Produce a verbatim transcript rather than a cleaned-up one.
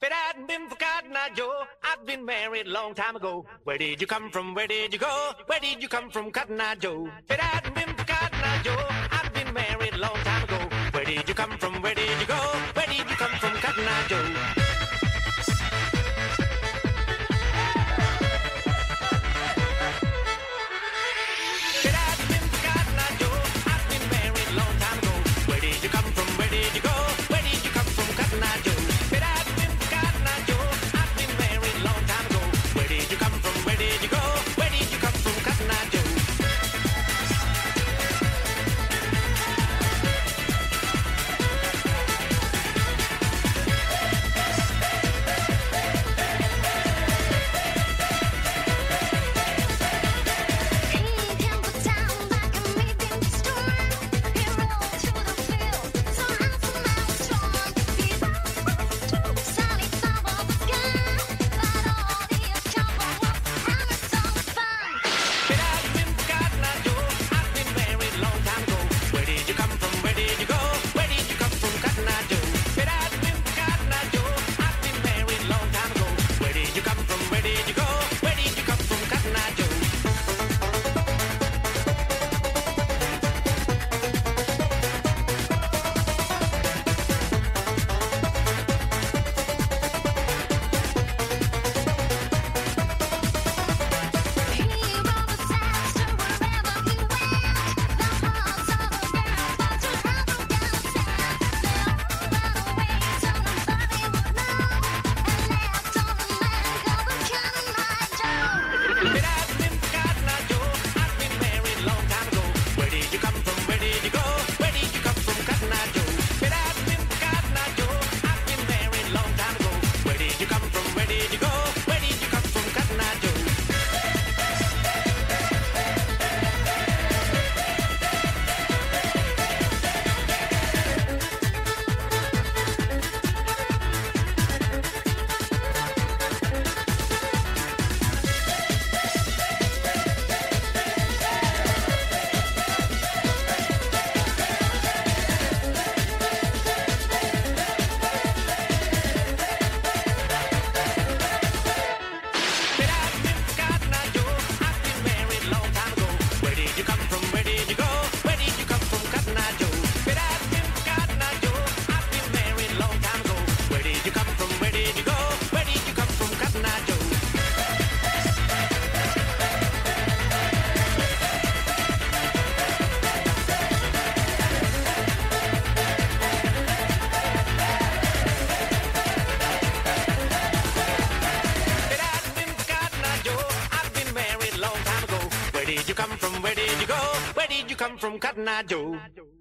If it hadn't been for Cotton Eye Joe, I'd been married a long time ago. Where did you come from? Where did you go? Where did you come from, Cotton Eye Joe? If it hadn't been for Cotton Eye Joe, I'd been married a long time ago. Where did you come from? Where did you go? Where did you come from, Cotton Eye Joe? Where did you come from? Where did you go? Where did you come from, Cotton Eye Joe?